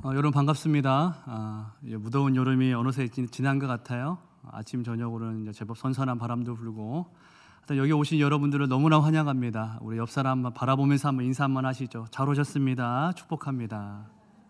여러분 반갑습니다. 무더운 여름이 어느새 지난 것 같아요. 아침 저녁으로는 이제 제법 선선한 바람도 불고, 하여튼 여기 오신 여러분들을 너무나 환영합니다. 우리 옆 사람 한번 바라보면서 한번 인사 한번 하시죠. 잘 오셨습니다. 축복합니다.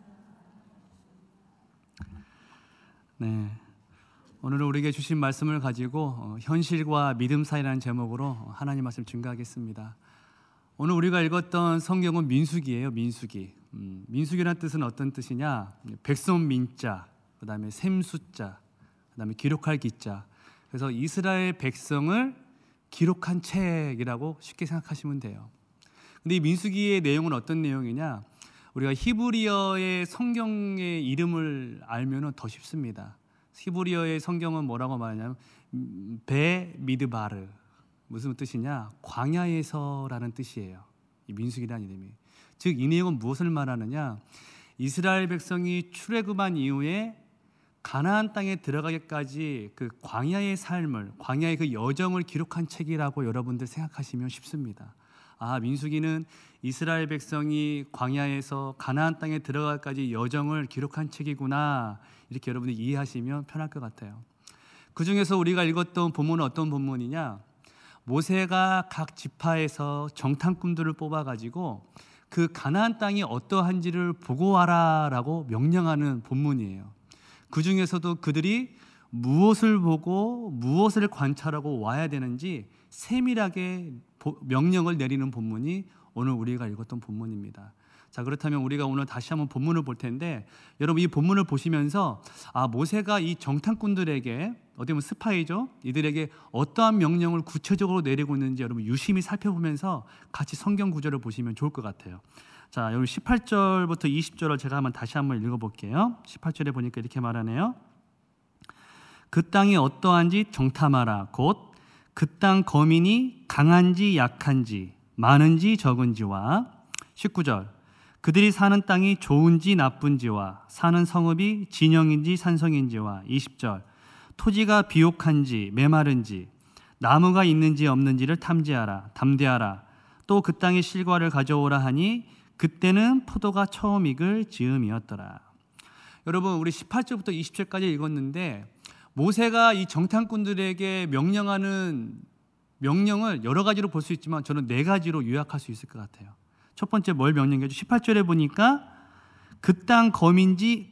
네, 오늘은 우리에게 주신 말씀을 가지고 현실과 믿음 사이라는 제목으로 하나님 말씀 증거하겠습니다. 오늘 우리가 읽었던 성경은 민수기예요. 민수기. 민수기라는 뜻은 어떤 뜻이냐? 백성 민자, 그 다음에 셈숫자, 그 다음에 기록할 기자. 그래서 이스라엘 백성을 기록한 책이라고 쉽게 생각하시면 돼요. 근데 이 민수기의 내용은 어떤 내용이냐? 우리가 히브리어의 성경의 이름을 알면 더 쉽습니다. 히브리어의 성경은 뭐라고 말하냐면 베미드바르. 무슨 뜻이냐? 광야에서라는 뜻이에요. 이 민수기라는 이름이. 즉 이 내용은 무엇을 말하느냐? 이스라엘 백성이 출애굽한 이후에 가나안 땅에 들어가기까지 그 광야의 삶을, 광야의 그 여정을 기록한 책이라고 여러분들 생각하시면 쉽습니다. 민수기는 이스라엘 백성이 광야에서 가나안 땅에 들어가기까지 여정을 기록한 책이구나, 이렇게 여러분들이 이해하시면 편할 것 같아요. 그 중에서 우리가 읽었던 본문은 어떤 본문이냐? 모세가 각 지파에서 정탐꾼들을 뽑아가지고 그 가나안 땅이 어떠한지를 보고 와라라고 명령하는 본문이에요. 그 중에서도 그들이 무엇을 보고 무엇을 관찰하고 와야 되는지 세밀하게 명령을 내리는 본문이 오늘 우리가 읽었던 본문입니다. 자, 그렇다면 우리가 오늘 다시 한번 본문을 볼 텐데, 여러분 이 본문을 보시면서 모세가 이 정탐꾼들에게, 어떻게 보면 스파이죠, 이들에게 어떠한 명령을 구체적으로 내리고 있는지 여러분 유심히 살펴보면서 같이 성경 구절을 보시면 좋을 것 같아요. 자, 여기 18절부터 20절을 제가 다시 한번 읽어볼게요. 18절에 보니까 이렇게 말하네요. 그 땅이 어떠한지 정탐하라. 곧 그 땅 거민이 강한지 약한지 많은지 적은지와, 19절 그들이 사는 땅이 좋은지 나쁜지와 사는 성읍이 진영인지 산성인지와, 20절 토지가 비옥한지 메마른지 나무가 있는지 없는지를 탐지하라. 담대하라. 또 그 땅의 실과를 가져오라 하니 그때는 포도가 처음 익을 즈음이었더라. 여러분 우리 18절부터 20절까지 읽었는데, 모세가 이 정탐꾼들에게 명령하는 명령을 여러 가지로 볼 수 있지만 저는 네 가지로 요약할 수 있을 것 같아요. 첫 번째 뭘 명령해줘? 18절에 보니까 그 땅 거민이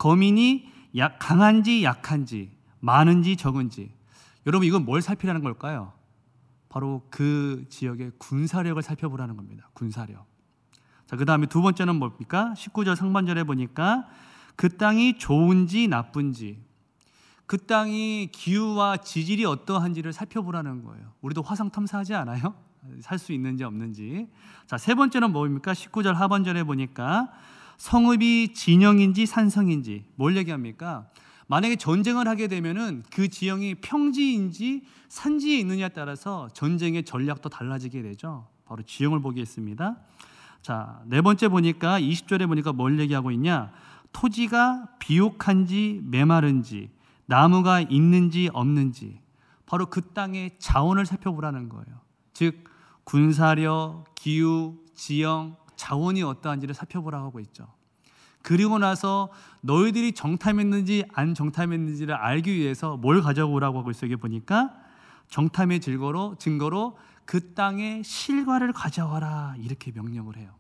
강한지 약한지 많은지 적은지. 여러분 이건 뭘 살피라는 걸까요? 바로 그 지역의 군사력을 살펴보라는 겁니다. 군사력. 자, 그 다음에 두 번째는 뭡니까? 19절 상반절에 보니까 그 땅이 좋은지 나쁜지, 그 땅이 기후와 지질이 어떠한지를 살펴보라는 거예요. 우리도 화성 탐사하지 않아요? 살 수 있는지 없는지. 자, 세 번째는 뭡니까? 19절 하반절에 보니까 성읍이 진영인지 산성인지. 뭘 얘기합니까? 만약에 전쟁을 하게 되면은 그 지형이 평지인지 산지에 있느냐에 따라서 전쟁의 전략도 달라지게 되죠. 바로 지형을 보겠습니다. 자, 네 번째 보니까 20절에 보니까 뭘 얘기하고 있냐? 토지가 비옥한지 메마른지 나무가 있는지 없는지. 바로 그 땅의 자원을 살펴보라는 거예요. 즉 군사력, 기후, 지형, 자원이 어떠한지를 살펴보라고 하고 있죠. 그리고 나서 너희들이 정탐했는지 안 정탐했는지를 알기 위해서 뭘 가져오라고 하고 있어요. 여기 보니까 정탐의 증거로 그 땅의 실과를 가져와라, 이렇게 명령을 해요.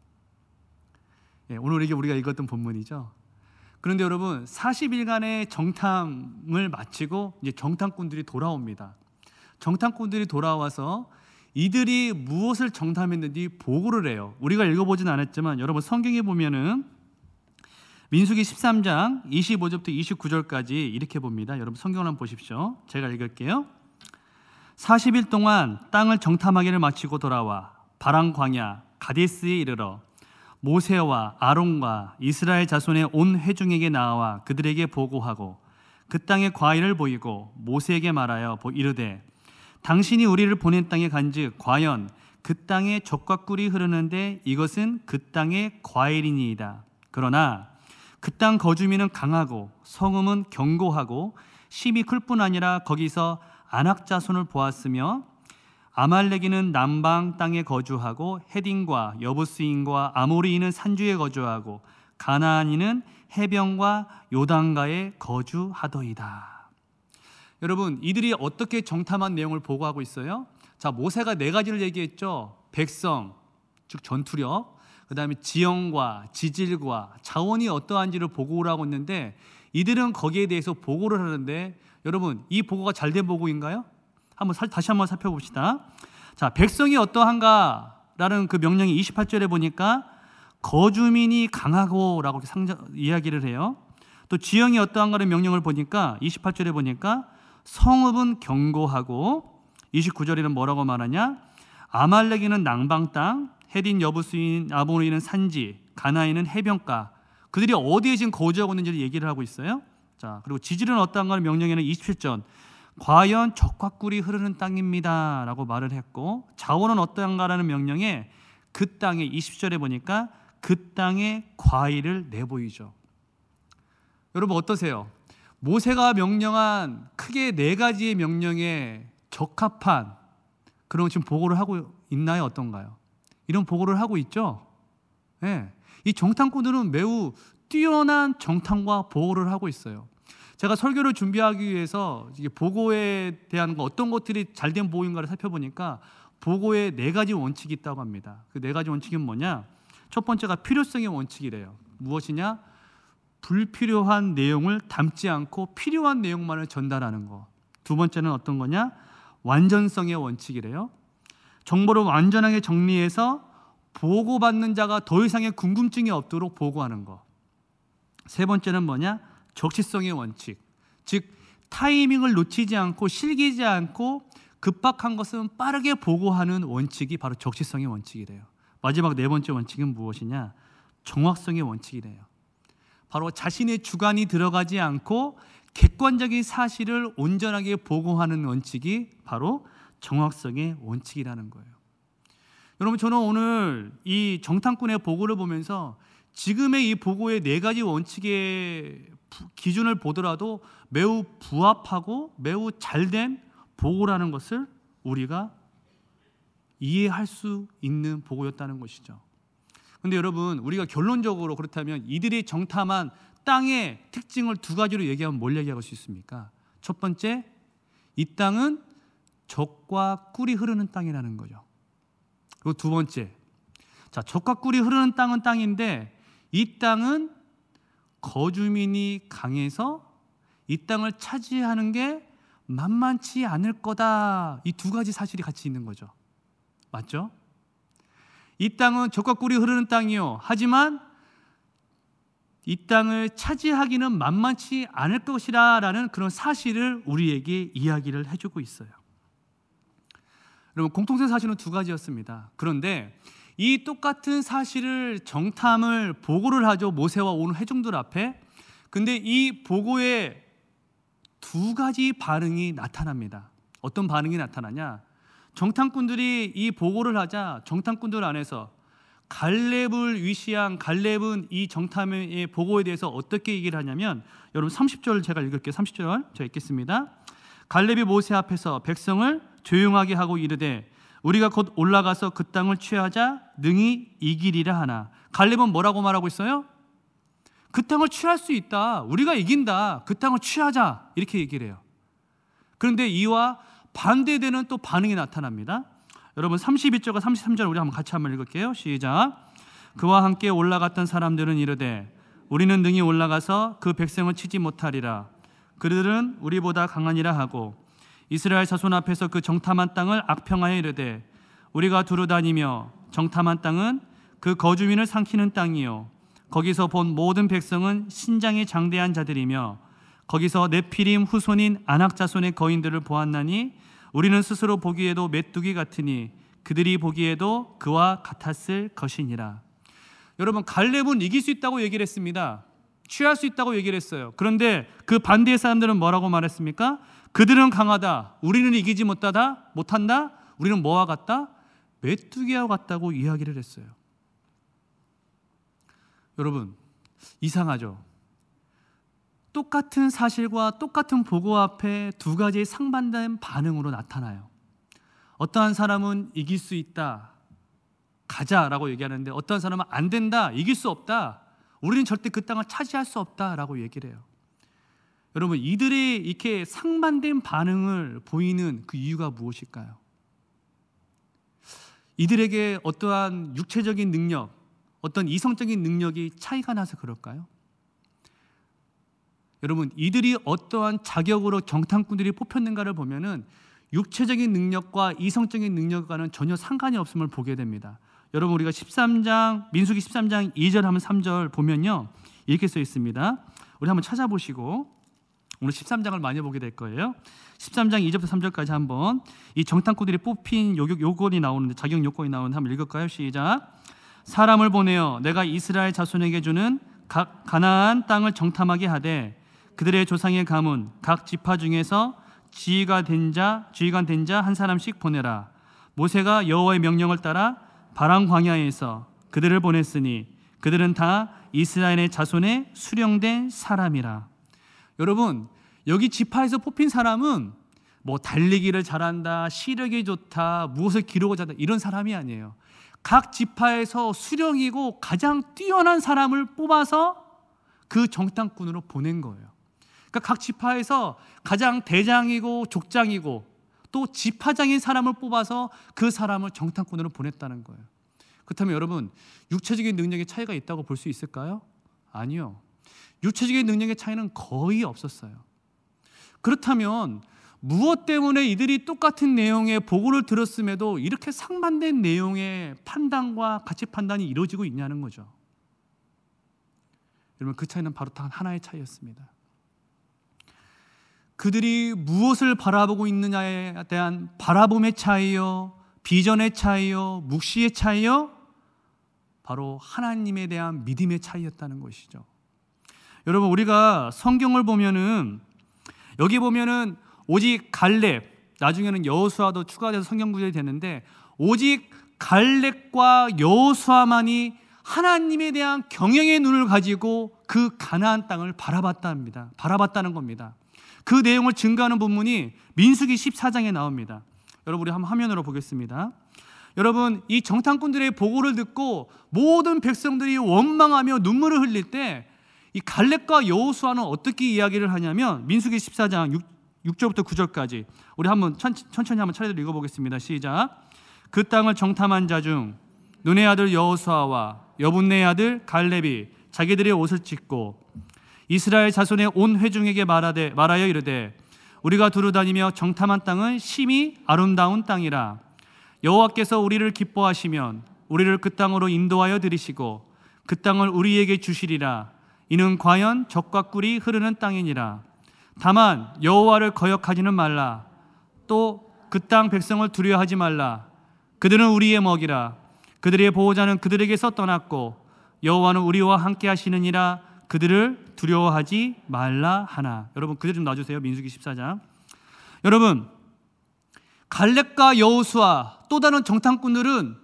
오늘 이게 우리가 읽었던 본문이죠. 그런데 여러분 40일간의 정탐을 마치고 이제 정탐꾼들이 돌아옵니다. 정탐꾼들이 돌아와서 이들이 무엇을 정탐했는지 보고를 해요. 우리가 읽어보진 않았지만 여러분 성경에 보면은 민수기 13장 25절부터 29절까지 이렇게 봅니다. 여러분 성경을 한번 보십시오. 제가 읽을게요. 40일 동안 땅을 정탐하기를 마치고 돌아와 바람 광야 가데스에 이르러 모세와 아론과 이스라엘 자손의 온 회중에게 나와 그들에게 보고하고 그 땅의 과일을 보이고 모세에게 말하여 이르되 당신이 우리를 보낸 땅에 간즉 과연 그 땅에 젖과 꿀이 흐르는데 이것은 그 땅의 과일이니이다. 그러나 그 땅 거주민은 강하고 성읍은 견고하고 심이 클 뿐 아니라 거기서 아낙 자손을 보았으며 아말렉인은 남방 땅에 거주하고 헤딘과 여부스인과 아모리인은 산주에 거주하고 가나안인은 해변과 요단가에 거주하더이다. 여러분, 이들이 어떻게 정탐한 내용을 보고하고 있어요? 자, 모세가 네 가지를 얘기했죠. 백성, 즉 전투력, 그 다음에 지형과 지질과 자원이 어떠한지를 보고를 하고 있는데, 이들은 거기에 대해서 보고를 하는데, 여러분, 이 보고가 잘된 보고인가요? 다시 한번 살펴봅시다. 자, 백성이 어떠한가라는 그 명령이 28절에 보니까 거주민이 강하고라고 이야기를 해요. 또 지형이 어떠한가라는 명령을 보니까 28절에 보니까 성읍은 견고하고, 29절에는 뭐라고 말하냐? 아말렉인은 낭방 땅, 헤딘 여부수인 아모리는 산지, 가나안인은 해변가. 그들이 어디에 지금 거주하고 있는지를 얘기를 하고 있어요. 자, 그리고 지질은 어떠한가는 명령에는 27절 과연 젖과 꿀이 흐르는 땅입니다 라고 말을 했고, 자원은 어떠한가라는 명령에 그 땅에 20절에 보니까 그 땅에 과일을 내보이죠. 여러분 어떠세요? 모세가 명령한 크게 네 가지의 명령에 적합한 그런 지금 보고를 하고 있나요? 어떤가요? 이런 보고를 하고 있죠. 네. 이 정탐꾼들은 매우 뛰어난 정탐과 보고를 하고 있어요. 제가 설교를 준비하기 위해서 보고에 대한 어떤 것들이 잘된 보고인가를 살펴보니까 보고에 네 가지 원칙이 있다고 합니다. 그 네 가지 원칙은 뭐냐? 첫 번째가 필요성의 원칙이래요. 무엇이냐? 불필요한 내용을 담지 않고 필요한 내용만을 전달하는 거. 두 번째는 어떤 거냐? 완전성의 원칙이래요. 정보를 완전하게 정리해서 보고받는 자가 더 이상의 궁금증이 없도록 보고하는 거. 세 번째는 뭐냐? 적시성의 원칙. 즉 타이밍을 놓치지 않고 실기지 않고 급박한 것은 빠르게 보고하는 원칙이 바로 적시성의 원칙이래요. 마지막 네 번째 원칙은 무엇이냐? 정확성의 원칙이래요. 바로 자신의 주관이 들어가지 않고 객관적인 사실을 온전하게 보고하는 원칙이 바로 정확성의 원칙이라는 거예요. 여러분, 저는 오늘 이 정탐꾼의 보고를 보면서 지금의 이 보고의 네 가지 원칙의 기준을 보더라도 매우 부합하고 매우 잘된 보고라는 것을 우리가 이해할 수 있는 보고였다는 것이죠. 그런데 여러분, 우리가 결론적으로 그렇다면 이들이 정탐한 땅의 특징을 두 가지로 얘기하면 뭘 얘기할 수 있습니까? 첫 번째, 이 땅은 젖과 꿀이 흐르는 땅이라는 거죠. 그리고 두 번째, 자, 젖과 꿀이 흐르는 땅은 땅인데 이 땅은 거주민이 강해서 이 땅을 차지하는 게 만만치 않을 거다. 이 두 가지 사실이 같이 있는 거죠. 맞죠? 이 땅은 젖과 꿀이 흐르는 땅이요. 하지만 이 땅을 차지하기는 만만치 않을 것이라는 그런 사실을 우리에게 이야기를 해주고 있어요. 여러분, 공통된 사실은 두 가지였습니다. 그런데 이 똑같은 사실을 정탐을 보고를 하죠. 모세와 온 회중들 앞에. 근데 이 보고에 두 가지 반응이 나타납니다. 어떤 반응이 나타나냐? 정탐꾼들이 이 보고를 하자 정탐꾼들 안에서 갈렙을 위시한 갈렙은 이 정탐의 보고에 대해서 어떻게 얘기를 하냐면, 여러분 30절 제가 읽을게요. 30절 제가 읽겠습니다. 갈렙이 모세 앞에서 백성을 조용하게 하고 이르되 우리가 곧 올라가서 그 땅을 취하자 능히 이기리라 하나. 갈렙은 뭐라고 말하고 있어요? 그 땅을 취할 수 있다. 우리가 이긴다. 그 땅을 취하자. 이렇게 얘기를 해요. 그런데 이와 반대되는 또 반응이 나타납니다. 여러분 32절과 33절 우리 같이 한번 읽을게요. 시작. 그와 함께 올라갔던 사람들은 이르되 우리는 능히 올라가서 그 백성을 치지 못하리라. 그들은 우리보다 강하니라 하고 이스라엘 자손 앞에서 그 정탐한 땅을 악평하여 이르되 우리가 두루 다니며 정탐한 땅은 그 거주민을 삼키는 땅이요 거기서 본 모든 백성은 신장이 장대한 자들이며 거기서 네피림 후손인 아낙 자손의 거인들을 보았나니 우리는 스스로 보기에도 메뚜기 같으니 그들이 보기에도 그와 같았을 것이니라. 여러분, 갈렙은 이길 수 있다고 얘기를 했습니다. 취할 수 있다고 얘기를 했어요. 그런데 그 반대의 사람들은 뭐라고 말했습니까? 그들은 강하다. 우리는 이기지 못한다. 우리는 뭐와 같다? 메뚜기와 같다고 이야기를 했어요. 여러분, 이상하죠? 똑같은 사실과 똑같은 보고 앞에 두 가지의 상반된 반응으로 나타나요. 어떠한 사람은 이길 수 있다, 가자라고 얘기하는데 어떠한 사람은 안 된다, 이길 수 없다, 우리는 절대 그 땅을 차지할 수 없다라고 얘기를 해요. 여러분, 이들의 이렇게 상반된 반응을 보이는 그 이유가 무엇일까요? 이들에게 어떠한 육체적인 능력, 어떤 이성적인 능력이 차이가 나서 그럴까요? 여러분, 이들이 어떠한 자격으로 정탐꾼들이 뽑혔는가를 보면은 육체적인 능력과 이성적인 능력과는 전혀 상관이 없음을 보게 됩니다. 여러분, 우리가 민수기 13장 2절 하면 3절 보면요, 이렇게 써 있습니다. 우리 한번 찾아보시고 오늘 13장을 많이 보게 될 거예요. 13장 2절부터 3절까지 한번 이 정탐꾼들이 뽑힌 요건이 나오는데, 자격 요건이 나오는데 한번 읽을까요? 시작. 사람을 보내어 내가 이스라엘 자손에게 주는 각 가나안 땅을 정탐하게 하되 그들의 조상의 가문 각 지파 중에서 지휘관 된 자 한 사람씩 보내라. 모세가 여호와의 명령을 따라 바람 광야에서 그들을 보냈으니 그들은 다 이스라엘의 자손의 수령된 사람이라. 여러분, 여기 지파에서 뽑힌 사람은 뭐 달리기를 잘한다, 시력이 좋다, 무엇을 기록을 잘한다 이런 사람이 아니에요. 각 지파에서 수령이고 가장 뛰어난 사람을 뽑아서 그 정탐꾼으로 보낸 거예요. 그러니까 각 지파에서 가장 대장이고 족장이고 또 지파장인 사람을 뽑아서 그 사람을 정탐꾼으로 보냈다는 거예요. 그렇다면 여러분, 육체적인 능력의 차이가 있다고 볼 수 있을까요? 아니요. 육체적인 능력의 차이는 거의 없었어요. 그렇다면 무엇 때문에 이들이 똑같은 내용의 보고를 들었음에도 이렇게 상반된 내용의 판단과 가치 판단이 이루어지고 있냐는 거죠. 여러분, 그 차이는 바로 단 하나의 차이였습니다. 그들이 무엇을 바라보고 있느냐에 대한 바라봄의 차이요, 비전의 차이요, 묵시의 차이요, 바로 하나님에 대한 믿음의 차이였다는 것이죠. 여러분, 우리가 성경을 보면은 여기 보면은 오직 갈렙, 나중에는 여호수아도 추가돼서 성경 구절이 되는데 오직 갈렙과 여호수아만이 하나님에 대한 경영의 눈을 가지고 그 가나안 땅을 바라봤다는 겁니다. 그 내용을 증거하는 본문이 민수기 14장에 나옵니다. 여러분, 우리 한번 화면으로 보겠습니다. 여러분, 이 정탐꾼들의 보고를 듣고 모든 백성들이 원망하며 눈물을 흘릴 때 이 갈렙과 여호수아는 어떻게 이야기를 하냐면 민수기 14장 6절부터 9절까지 우리 한번 천천히 한번 차례대로 읽어보겠습니다. 시작. 그 땅을 정탐한 자 중 눈의 아들 여호수아와 여분네의 아들 갈렙이 자기들의 옷을 찢고 이스라엘 자손의 온 회중에게 말하여 이르되 우리가 두루 다니며 정탐한 땅은 심히 아름다운 땅이라. 여호와께서 우리를 기뻐하시면 우리를 그 땅으로 인도하여 들이시고 그 땅을 우리에게 주시리라. 이는 과연 젖과 꿀이 흐르는 땅이니라. 다만 여호와를 거역하지는 말라. 또 그 땅 백성을 두려워하지 말라. 그들은 우리의 먹이라. 그들의 보호자는 그들에게서 떠났고 여호와는 우리와 함께 하시느니라. 그들을 두려워하지 말라 하나. 여러분, 그들 좀 놔주세요. 민수기 14장. 여러분, 갈렙과 여호수아 또 다른 정탐꾼들은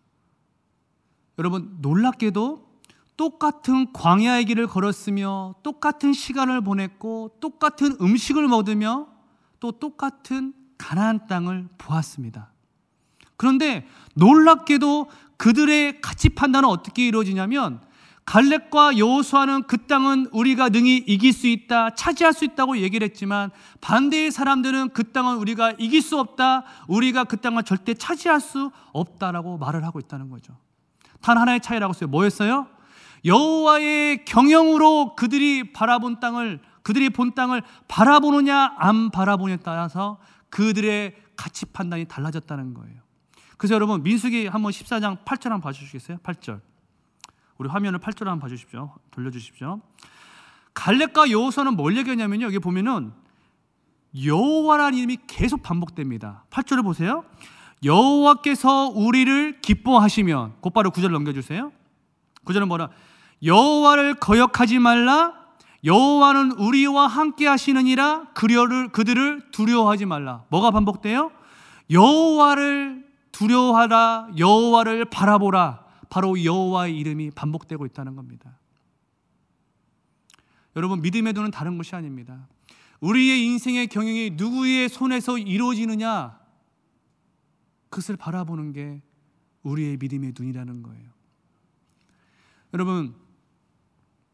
여러분, 놀랍게도 똑같은 광야의 길을 걸었으며 똑같은 시간을 보냈고 똑같은 음식을 먹으며 또 똑같은 가나안 땅을 보았습니다. 그런데 놀랍게도 그들의 가치 판단은 어떻게 이루어지냐면 갈렙과 여호수아는 그 땅은 우리가 능히 이길 수 있다, 차지할 수 있다고 얘기를 했지만 반대의 사람들은 그 땅은 우리가 이길 수 없다, 우리가 그 땅을 절대 차지할 수 없다라고 말을 하고 있다는 거죠. 단 하나의 차이라고 했어요. 뭐였어요? 여호와의 경영으로 그들이 본 땅을 바라보느냐 안 바라보느냐에 따라서 그들의 가치 판단이 달라졌다는 거예요. 그래서 여러분, 민수기 한번 14장 8절 한번 봐주시겠어요? 8절. 우리 화면을 8절 한번 봐주십시오. 돌려주십시오. 갈렙과 여호수아는 뭘 얘기하냐면요, 여기 보면은 여호와라는 이름이 계속 반복됩니다. 8절을 보세요. 여호와께서 우리를 기뻐하시면, 곧바로 9절 넘겨주세요. 9절은 뭐라? 여호와를 거역하지 말라. 여호와는 우리와 함께 하시느니라. 그들을 두려워하지 말라. 뭐가 반복돼요? 여호와를 두려워하라, 여호와를 바라보라. 바로 여호와의 이름이 반복되고 있다는 겁니다. 여러분, 믿음의 눈은 다른 것이 아닙니다. 우리의 인생의 경영이 누구의 손에서 이루어지느냐, 그것을 바라보는 게 우리의 믿음의 눈이라는 거예요. 여러분,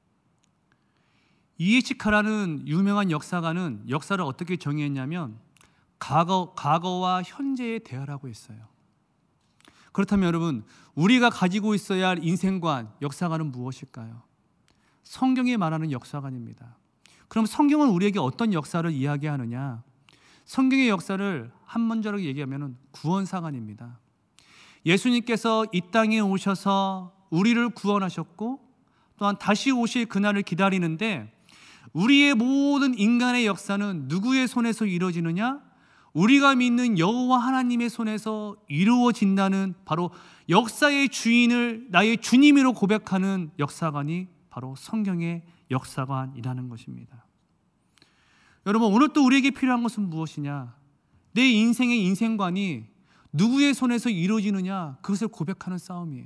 이에치카라는 유명한 역사가는 역사를 어떻게 정의했냐면 과거와 현재의 대화라고 했어요. 그렇다면 여러분, 우리가 가지고 있어야 할 인생관, 역사관은 무엇일까요? 성경이 말하는 역사관입니다. 그럼 성경은 우리에게 어떤 역사를 이야기하느냐? 성경의 역사를 한 문자로 얘기하면 구원사관입니다. 예수님께서 이 땅에 오셔서 우리를 구원하셨고 또한 다시 오실 그날을 기다리는데, 우리의 모든 인간의 역사는 누구의 손에서 이루어지느냐? 우리가 믿는 여호와 하나님의 손에서 이루어진다는, 바로 역사의 주인을 나의 주님으로 고백하는 역사관이 바로 성경의 역사관이라는 것입니다. 여러분, 오늘 또 우리에게 필요한 것은 무엇이냐? 내 인생의 인생관이 누구의 손에서 이루어지느냐, 그것을 고백하는 싸움이에요.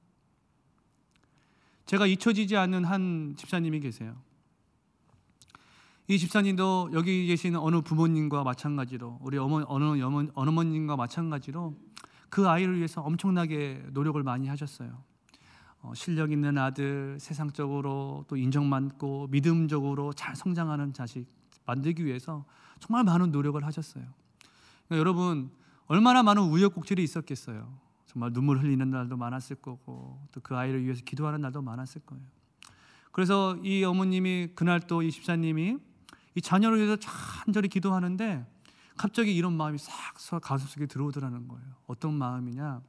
제가 잊혀지지 않는 한 집사님이 계세요. 이 집사님도 여기 계시는 어느 부모님과 마찬가지로, 우리 어머님과 마찬가지로 그 아이를 위해서 엄청나게 노력을 많이 하셨어요. 실력 있는 아들, 세상적으로 또 인정받고 믿음적으로 잘 성장하는 자식 만들기 위해서 정말 많은 노력을 하셨어요. 그러니까 여러분, 얼마나 많은 우여곡절이 있었겠어요. 정말 눈물 흘리는 날도 많았을 거고, 또 그 아이를 위해서 기도하는 날도 많았을 거예요. 그래서 이 어머님이 그날 또 이 집사님이 이 자녀를 위해서 간절히 기도하는데 갑자기 이런 마음이 싹 가슴속에 들어오더라는 거예요. 어떤 마음이냐?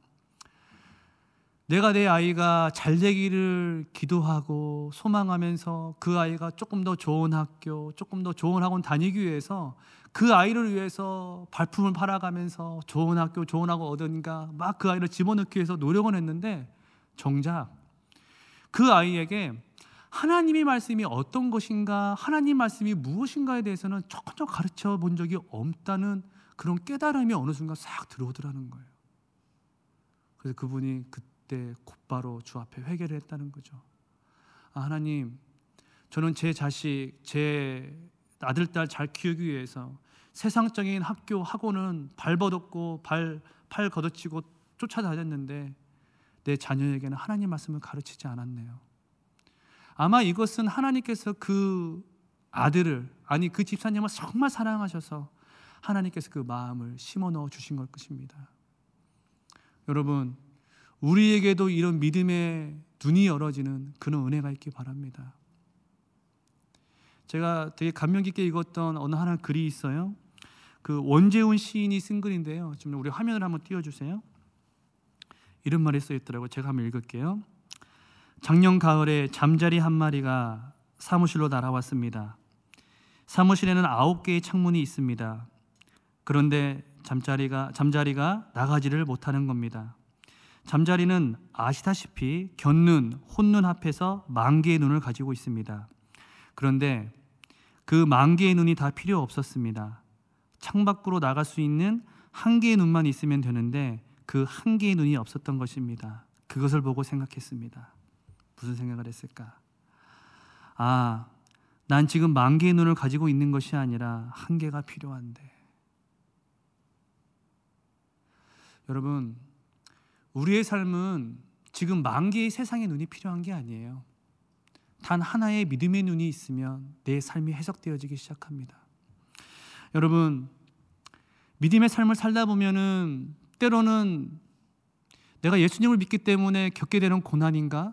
내가 내 아이가 잘 되기를 기도하고 소망하면서 그 아이가 조금 더 좋은 학교, 조금 더 좋은 학원 다니기 위해서 그 아이를 위해서 발품을 팔아가면서 좋은 학교, 좋은 학원 얻으니까 막 그 아이를 집어넣기 위해서 노력을 했는데, 정작 그 아이에게 하나님의 말씀이 어떤 것인가, 하나님 말씀이 무엇인가에 대해서는 조금 가르쳐 본 적이 없다는 그런 깨달음이 어느 순간 싹 들어오더라는 거예요. 그래서 그분이 그때 곧바로 주 앞에 회개를 했다는 거죠. 하나님, 저는 제 자식, 제 아들, 딸 잘 키우기 위해서 세상적인 학교, 학원은 발버둥고 팔 걷어치고 쫓아다녔는데 내 자녀에게는 하나님 말씀을 가르치지 않았네요. 아마 이것은 하나님께서 그 아들을, 아니 그 집사님을 정말 사랑하셔서 하나님께서 그 마음을 심어 넣어 주신 걸 것입니다. 여러분, 우리에게도 이런 믿음의 눈이 열어지는 그런 은혜가 있기 바랍니다. 제가 되게 감명 깊게 읽었던 어느 하나 글이 있어요. 그 원재훈 시인이 쓴 글인데요. 지금 우리 화면을 한번 띄워주세요. 이런 말이 써 있더라고요. 제가 한번 읽을게요. 작년 가을에 잠자리 한 마리가 사무실로 날아왔습니다. 사무실에는 9개의 창문이 있습니다. 그런데 잠자리가 나가지를 못하는 겁니다. 잠자리는 아시다시피 곁눈, 혼눈 합해서 10,000개의 눈을 가지고 있습니다. 그런데 그 10,000개의 눈이 다 필요 없었습니다. 창밖으로 나갈 수 있는 1개의 눈만 있으면 되는데 그 1개의 눈이 없었던 것입니다. 그것을 보고 생각했습니다. 무슨 생각을 했을까? 난 지금 10,000개의 눈을 가지고 있는 것이 아니라 1개가 필요한데. 여러분, 우리의 삶은 지금 10,000개의 세상의 눈이 필요한 게 아니에요. 단 하나의 믿음의 눈이 있으면 내 삶이 해석되어지기 시작합니다. 여러분, 믿음의 삶을 살다 보면은 때로는 내가 예수님을 믿기 때문에 겪게 되는 고난인가?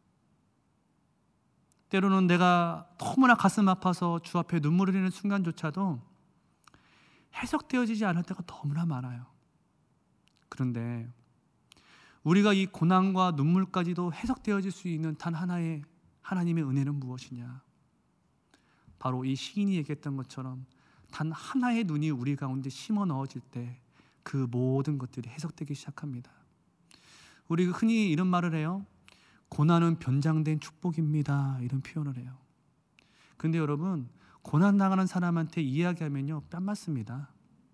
때로는 내가 너무나 가슴 아파서 주 앞에 눈물 흘리는 순간조차도 해석되어지지 않을 때가 너무나 많아요. 그런데 우리가 이 고난과 눈물까지도 해석되어질 수 있는 단 하나의 하나님의 은혜는 무엇이냐? 바로 이 시인이 얘기했던 것처럼 단 하나의 눈이 우리 가운데 심어 넣어질 때 그 모든 것들이 해석되기 시작합니다. 우리가 흔히 이런 말을 해요. 고난은 변장된 축복입니다. 이런 표현을 해요. 그런데 여러분, 고난 당하는 사람한테 이야기하면요, 뺨 맞습니다.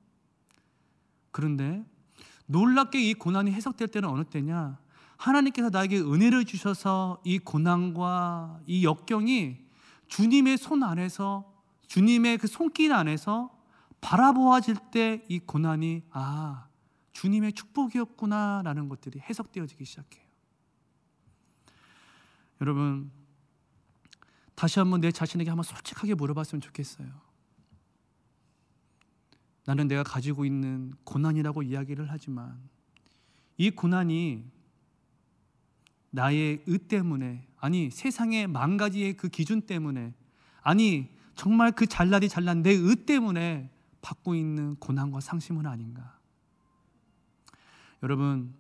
그런데 놀랍게 이 고난이 해석될 때는 어느 때냐? 하나님께서 나에게 은혜를 주셔서 이 고난과 이 역경이 주님의 손 안에서, 주님의 그 손길 안에서 바라보아질 때 이 고난이 주님의 축복이었구나라는 것들이 해석되어지기 시작해요. 여러분, 다시 한번 내 자신에게 한번 솔직하게 물어봤으면 좋겠어요. 나는 내가 가지고 있는 고난이라고 이야기를 하지만 이 고난이 나의 의 때문에, 아니 세상의 만 가지의 그 기준 때문에, 아니 정말 그 잘나디 잘난 내 의 때문에 받고 있는 고난과 상심은 아닌가? 여러분,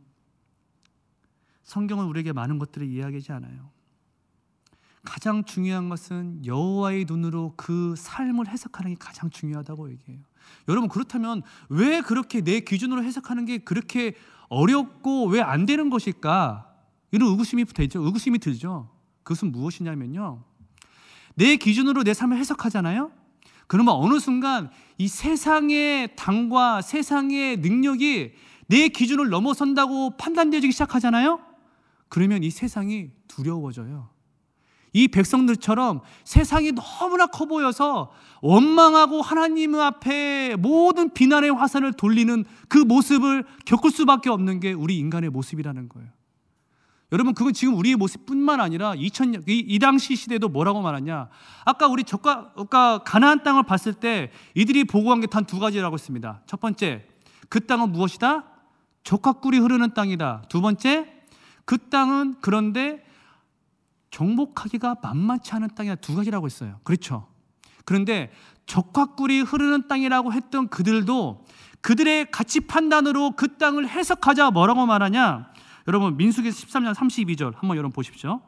성경은 우리에게 많은 것들을 이야기하지 않아요. 가장 중요한 것은 여호와의 눈으로 그 삶을 해석하는 게 가장 중요하다고 얘기해요. 여러분, 그렇다면 왜 그렇게 내 기준으로 해석하는 게 그렇게 어렵고 왜 안 되는 것일까? 이런 의구심이 들죠. 그것은 무엇이냐면요, 내 기준으로 내 삶을 해석하잖아요. 그러면 어느 순간 이 세상의 당과 세상의 능력이 내 기준을 넘어선다고 판단되기 시작하잖아요. 그러면 이 세상이 두려워져요. 이 백성들처럼 세상이 너무나 커 보여서 원망하고 하나님 앞에 모든 비난의 화살을 돌리는 그 모습을 겪을 수밖에 없는 게 우리 인간의 모습이라는 거예요. 여러분, 그건 지금 우리의 모습뿐만 아니라 이 당시 시대도 뭐라고 말하냐? 아까 우리 가나안 땅을 봤을 때 이들이 보고한 게 단 두 가지라고 했습니다. 첫 번째, 그 땅은 무엇이다? 젖과 꿀이 흐르는 땅이다. 두 번째, 그 땅은 그런데 정복하기가 만만치 않은 땅이다. 두 가지라고 했어요. 그렇죠? 그런데 젖과 꿀이 흐르는 땅이라고 했던 그들도 그들의 가치 판단으로 그 땅을 해석하자 뭐라고 말하냐? 여러분, 민수기 13장 32절 한번 여러분 보십시오.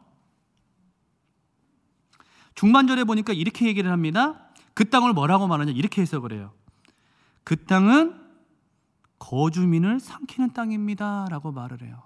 중반절에 보니까 이렇게 얘기를 합니다. 그 땅을 뭐라고 말하냐? 이렇게 해석을 해요. 그 땅은 거주민을 삼키는 땅입니다 라고 말을 해요.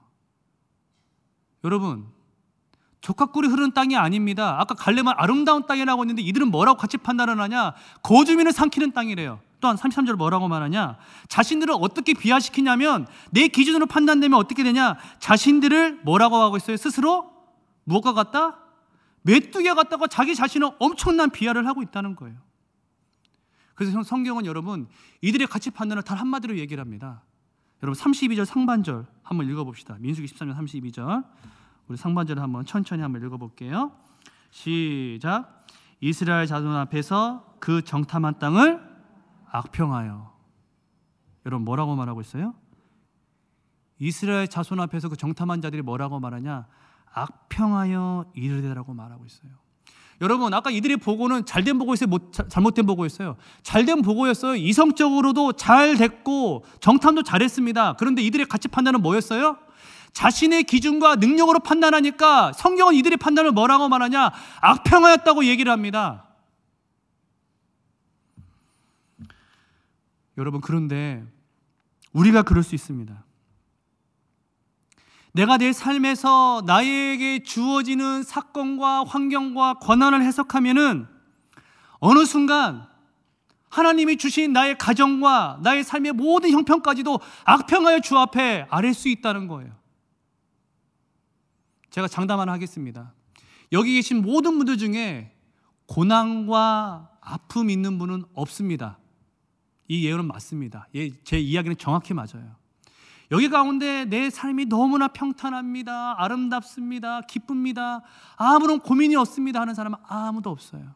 여러분, 젖과 꿀이 흐르는 땅이 아닙니다. 아까 갈렙은 아름다운 땅이라고 했는데 이들은 뭐라고 같이 판단을 하냐? 거주민을 삼키는 땅이래요. 또한 33절 뭐라고 말하냐? 자신들을 어떻게 비하시키냐면 내 기준으로 판단되면 어떻게 되냐? 자신들을 뭐라고 하고 있어요? 스스로 무엇과 같다? 메뚜기와 같다고 자기 자신을 엄청난 비하를 하고 있다는 거예요. 그래서 성경은 여러분, 이들의 가치 판단을 단 한마디로 얘기를 합니다. 여러분, 32절 상반절 한번 읽어봅시다. 민수기 13장 32절, 우리 상반절을 한번 천천히 한번 읽어볼게요. 시작. 이스라엘 자손 앞에서 그 정탐한 땅을 악평하여. 여러분, 뭐라고 말하고 있어요? 이스라엘 자손 앞에서 그 정탐한 자들이 뭐라고 말하냐? 악평하여 이르되라고 말하고 있어요. 여러분, 아까 이들의 보고는 잘된 보고였어요? 잘못된 보고였어요? 잘된 보고였어요. 이성적으로도 잘 됐고 정탐도 잘했습니다. 그런데 이들의 가치 판단은 뭐였어요? 자신의 기준과 능력으로 판단하니까 성경은 이들의 판단을 뭐라고 말하냐? 악평하였다고 얘기를 합니다. 여러분, 그런데 우리가 그럴 수 있습니다. 내가 내 삶에서 나에게 주어지는 사건과 환경과 권한을 해석하면은 어느 순간 하나님이 주신 나의 가정과 나의 삶의 모든 형편까지도 악평하여 주 앞에 아랠 수 있다는 거예요. 제가 장담 하나 하겠습니다. 여기 계신 모든 분들 중에 고난과 아픔 있는 분은 없습니다. 이 예언은 맞습니다. 제 이야기는 정확히 맞아요. 여기 가운데 내 삶이 너무나 평탄합니다. 아름답습니다. 기쁩니다. 아무런 고민이 없습니다 하는 사람은 아무도 없어요.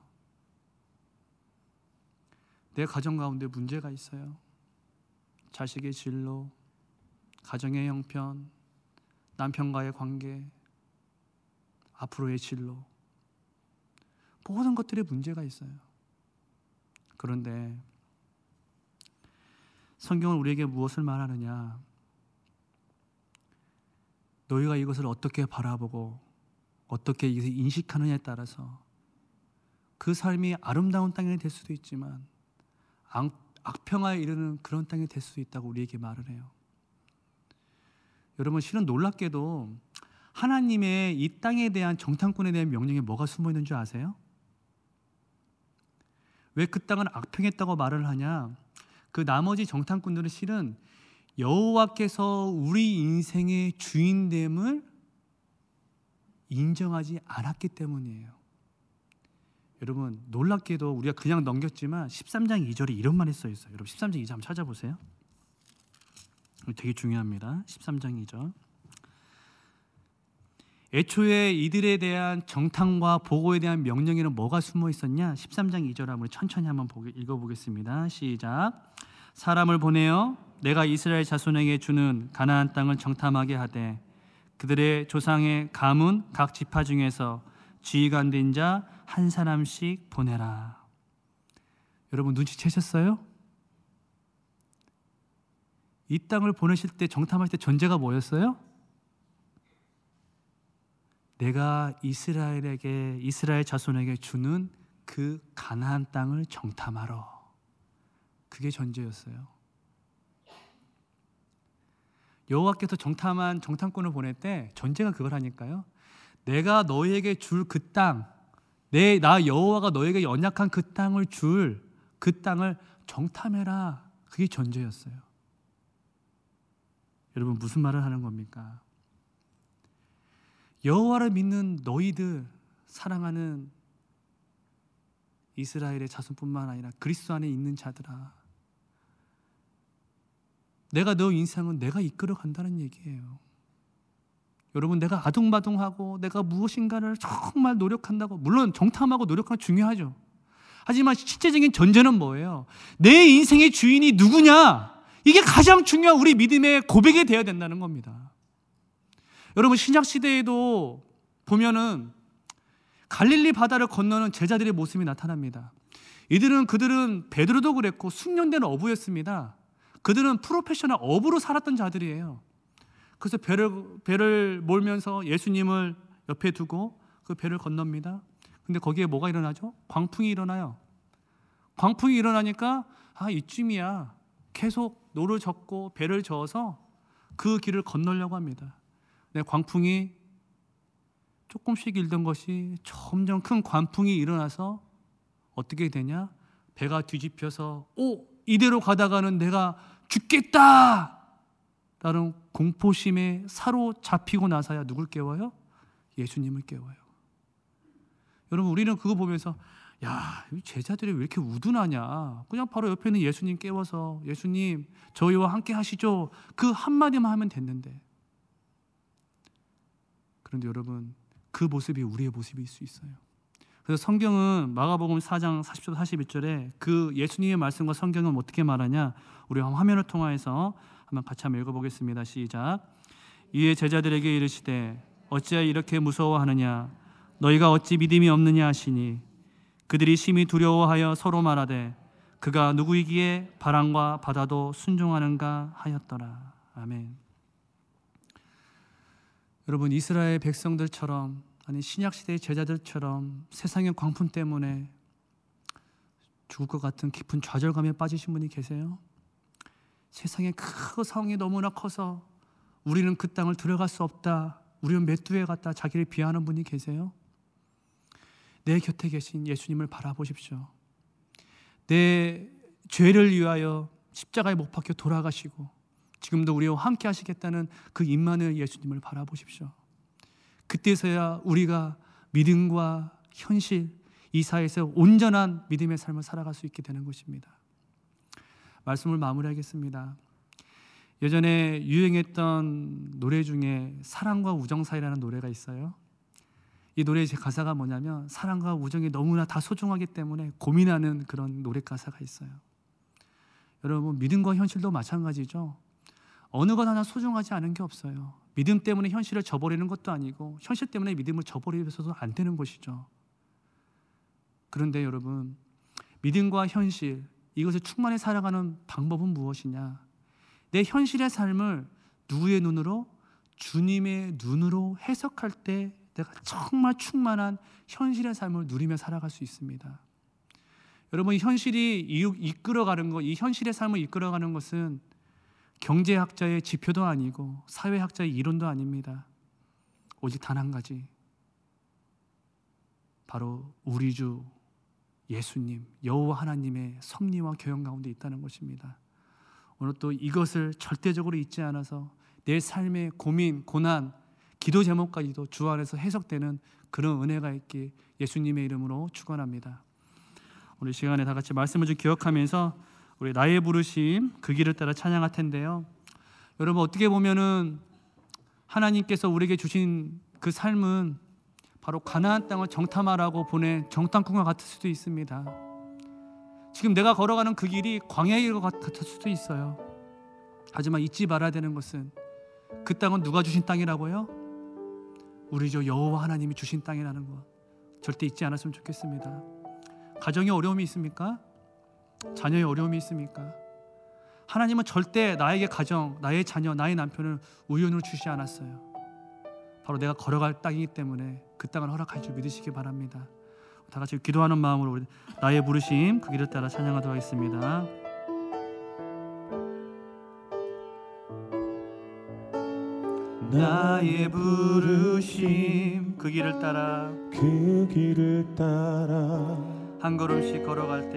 내 가정 가운데 문제가 있어요. 자식의 진로, 가정의 형편, 남편과의 관계, 앞으로의 진로, 모든 것들에 문제가 있어요. 그런데 성경은 우리에게 무엇을 말하느냐? 너희가 이것을 어떻게 바라보고 어떻게 이것을 인식하느냐에 따라서 그 삶이 아름다운 땅이 될 수도 있지만 악평화에 이르는 그런 땅이 될 수도 있다고 우리에게 말을 해요. 여러분, 실은 놀랍게도 하나님의 이 땅에 대한 정탐꾼에 대한 명령에 뭐가 숨어 있는 줄 아세요? 왜 그 땅은 악평했다고 말을 하냐? 그 나머지 정탐꾼들은 실은 여호와께서 우리 인생의 주인됨을 인정하지 않았기 때문이에요. 여러분, 놀랍게도 우리가 그냥 넘겼지만 13장 2절에 이런 말이 써 있어요. 여러분, 13장 2절 한번 찾아보세요. 되게 중요합니다. 13장 2절. 애초에 이들에 대한 정탐과 보고에 대한 명령에는 뭐가 숨어 있었냐? 13장 2절 한번 천천히 한번 읽어보겠습니다. 시작. 사람을 보내어 내가 이스라엘 자손에게 주는 가나안 땅을 정탐하게 하되 그들의 조상의 가문 각 지파 중에서 지휘관 된 자 한 사람씩 보내라. 여러분 눈치채셨어요? 이 땅을 보내실 때 정탐하실 때 전제가 뭐였어요? 내가 이스라엘 자손에게 주는 그 가나안 땅을 정탐하러. 그게 전제였어요. 여호와께서 정탐꾼을 보낼 때 전제가 그걸 하니까요. 내가 너에게 줄 그 땅, 나 여호와가 너에게 언약한 그 땅을 그 땅을 정탐해라. 그게 전제였어요. 여러분 무슨 말을 하는 겁니까? 여호와를 믿는 너희들, 사랑하는 이스라엘의 자손뿐만 아니라 그리스도 안에 있는 자들아, 내가 너 인생은 내가 이끌어 간다는 얘기예요. 여러분 내가 아둥바둥하고 내가 무엇인가를 정말 노력한다고, 물론 정탐하고 노력하는 건 중요하죠. 하지만 실제적인 전제는 뭐예요? 내 인생의 주인이 누구냐? 이게 가장 중요한 우리 믿음의 고백이 되어야 된다는 겁니다. 여러분 신약시대에도 보면은 갈릴리 바다를 건너는 제자들의 모습이 나타납니다. 그들은 베드로도 그랬고 숙련된 어부였습니다. 그들은 프로페셔널 어부로 살았던 자들이에요. 그래서 배를 몰면서 예수님을 옆에 두고 그 배를 건넙니다. 근데 거기에 뭐가 일어나죠? 광풍이 일어나요. 광풍이 일어나니까 이쯤이야. 계속 노를 젓고 배를 저어서 그 길을 건너려고 합니다. 근데 광풍이 조금씩 일던 것이 점점 큰 광풍이 일어나서 어떻게 되냐? 배가 뒤집혀서 이대로 가다가는 내가 죽겠다! 라는 공포심에 사로잡히고 나서야 누굴 깨워요? 예수님을 깨워요. 여러분 우리는 그거 보면서 이 제자들이 왜 이렇게 우둔하냐? 그냥 바로 옆에 있는 예수님 깨워서 예수님 저희와 함께 하시죠. 그 한마디만 하면 됐는데. 그런데 여러분 그 모습이 우리의 모습일 수 있어요. 그래서 성경은 마가복음 4장 40절 41절에 그 예수님의 말씀과 성경은 어떻게 말하냐? 우리 화면을 통해서 한번 같이 한번 읽어보겠습니다. 시작. 이에 제자들에게 이르시되 어찌하여 이렇게 무서워하느냐? 너희가 어찌 믿음이 없느냐 하시니 그들이 심히 두려워하여 서로 말하되 그가 누구이기에 바람과 바다도 순종하는가 하였더라. 아멘. 여러분 이스라엘 백성들처럼, 아니 신약시대의 제자들처럼 세상의 광풍 때문에 죽을 것 같은 깊은 좌절감에 빠지신 분이 계세요? 세상의 그 상황이 너무나 커서 우리는 그 땅을 들어갈 수 없다, 우리는 메뚜에 갔다 자기를 비하하는 분이 계세요? 내 곁에 계신 예수님을 바라보십시오. 내 죄를 위하여 십자가에 못 박혀 돌아가시고 지금도 우리와 함께 하시겠다는 그 임마누엘 예수님을 바라보십시오. 그때서야 우리가 믿음과 현실, 이 사회에서 온전한 믿음의 삶을 살아갈 수 있게 되는 것입니다. 말씀을 마무리하겠습니다. 예전에 유행했던 노래 중에 사랑과 우정 사이라는 노래가 있어요. 이 노래의 가사가 뭐냐면 사랑과 우정이 너무나 다 소중하기 때문에 고민하는 그런 노래 가사가 있어요. 여러분 믿음과 현실도 마찬가지죠. 어느 것 하나 소중하지 않은 게 없어요. 믿음 때문에 현실을 저버리는 것도 아니고 현실 때문에 믿음을 저버리셔도 안 되는 것이죠. 그런데 여러분 믿음과 현실, 이것을 충만히 살아가는 방법은 무엇이냐? 내 현실의 삶을 누구의 눈으로? 주님의 눈으로 해석할 때 내가 정말 충만한 현실의 삶을 누리며 살아갈 수 있습니다. 여러분 현실이 이끌어가는 것, 이 현실의 삶을 이끌어가는 것은 경제학자의 지표도 아니고 사회학자의 이론도 아닙니다. 오직 단 한 가지, 바로 우리 주 예수님, 여호와 하나님의 섭리와 교영 가운데 있다는 것입니다. 오늘 또 이것을 절대적으로 잊지 않아서 내 삶의 고민, 고난, 기도 제목까지도 주 안에서 해석되는 그런 은혜가 있기 예수님의 이름으로 축원합니다. 오늘 시간에 다 같이 말씀을 좀 기억하면서 우리 나의 부르심 그 길을 따라 찬양할 텐데요. 여러분 어떻게 보면은 하나님께서 우리에게 주신 그 삶은 바로 가나안 땅을 정탐하라고 보낸 정탐꾼과 같을 수도 있습니다. 지금 내가 걸어가는 그 길이 광야의 길 같을 수도 있어요. 하지만 잊지 말아야 되는 것은 그 땅은 누가 주신 땅이라고요? 우리 주 여호와 하나님이 주신 땅이라는 것 절대 잊지 않았으면 좋겠습니다. 가정에 어려움이 있습니까? 자녀의 어려움이 있습니까? 하나님은 절대 나에게 가정, 나의 자녀, 나의 남편을 우연으로 주시지 않았어요. 바로 내가 걸어갈 땅이기 때문에 그 땅을 허락할 줄 믿으시기 바랍니다. 다 같이 기도하는 마음으로 우리 나의 부르심 그 길을 따라 찬양하도록 하겠습니다. 나의 부르심 그 길을 따라 한 걸음씩 걸어갈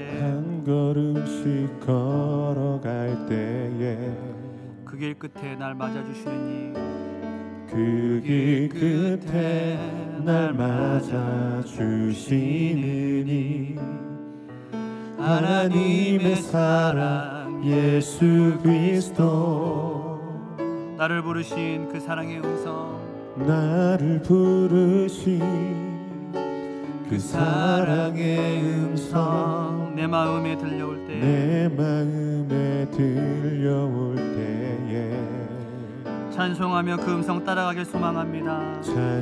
때에 그 길 끝에 날 맞아주시는 그 길 끝에 날 맞아주시는 이 하나님의 사랑 예수 그리스도 나를 부르신 그 사랑의 음성 나를 부르신 그 사랑의 음성 내 마음에 들려올 때 찬송하며 그 음성 따라가길 소망합니다.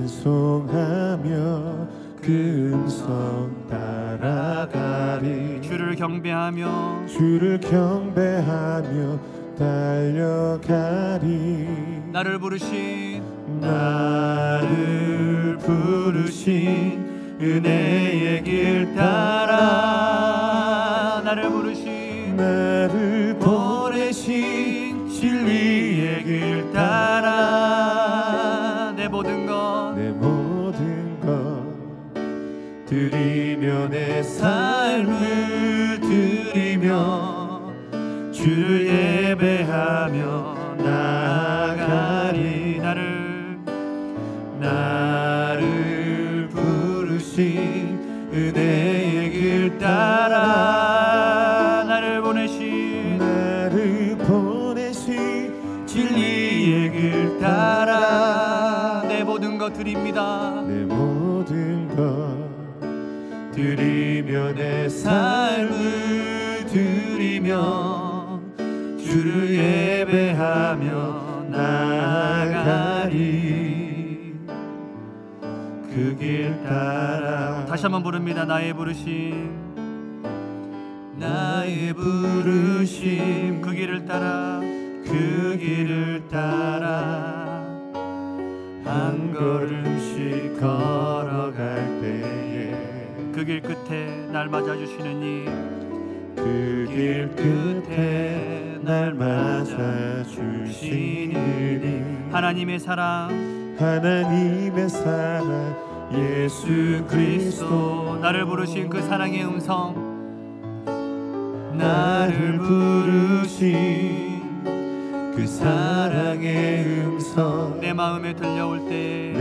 찬송하며 그 음성 따라가리 주를 경배하며 달려가리 나를 부르신 은혜의 길 따라 나를 보내신 진리의 길 따라 내 모든 것 드리며 내 삶을 드리며 주를 예배하며 나아가리 나를 부르신 은혜의 길 따라 나를 보내신 진리의 길 따라 내 모든 것 드립니다. 드리며 내 삶을 드리며 주를 예배하며 나아가리 그 길 따라 다시 한번 부릅니다. 나의 부르심 그 길을 따라 한 걸음씩 걸어갈 때에 그 길 끝에 날 맞아주시는 이 그 길 끝에 날 맞아주시는 이 하나님의 사랑 예수 그리스도 나를 부르신 그 사랑의 음성 나를 부르신 그 사랑의 음성 내 마음에 들려올 때에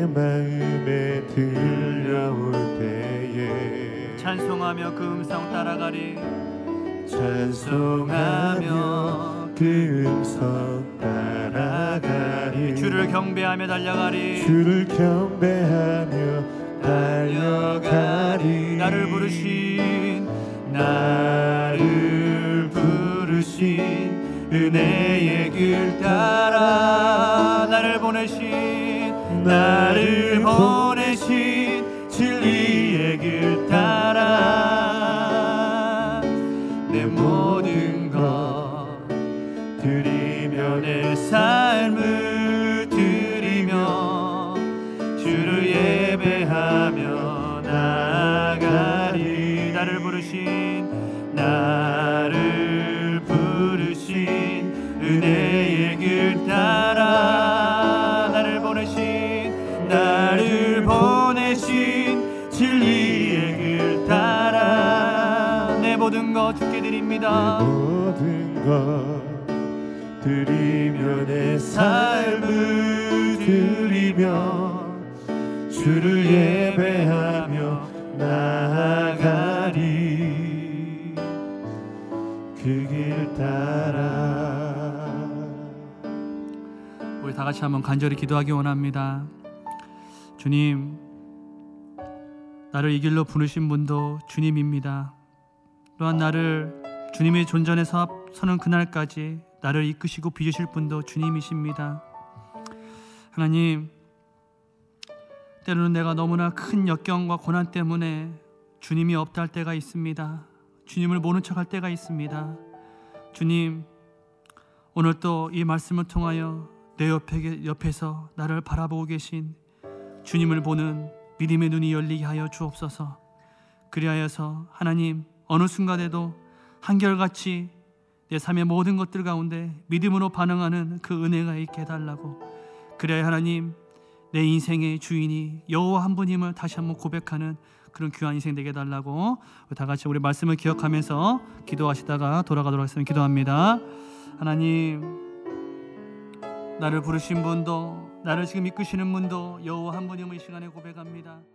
찬송하며 그 음성 따라가리 주를 경배하며 달려가리 나를 부르신 은혜의 길 따라 나를 보내신 진리의 길 따라 내 모든 것 드리며 내 삶을 드리며 주를 예배하며 나아가리 나를 부르신 은혜의 길 따라 나를 보내신 진리의 길 따라 내 모든 것 주께 드립니다. 드리며 내 삶을 드리며 주를 예배하며 나아가리 그 길 따라 우리 다 같이 한번 간절히 기도하기 원합니다. 주님, 나를 이 길로 부르신 분도 주님입니다. 또한 나를 주님의 존전에 서는 그날까지 나를 이끄시고 빚으실 분도 주님이십니다. 하나님, 때로는 내가 너무나 큰 역경과 고난 때문에 주님이 없다 할 때가 있습니다. 주님을 모른 척할 때가 있습니다. 주님, 오늘 또 이 말씀을 통하여 내 옆에서 나를 바라보고 계신 주님을 보는 믿음의 눈이 열리게 하여 주옵소서. 그리하여서 하나님, 어느 순간에도 한결같이 내 삶의 모든 것들 가운데 믿음으로 반응하는 그 은혜가 있게 해달라고, 그래야 하나님, 내 인생의 주인이 여호와 한 분임을 다시 한번 고백하는 그런 귀한 인생 되게 해달라고, 다 같이 우리 말씀을 기억하면서 기도하시다가 돌아가도록 하겠습니다. 기도합니다. 하나님, 나를 부르신 분도 나를 지금 이끄시는 분도 여호와 한 분임을 이 시간에 고백합니다.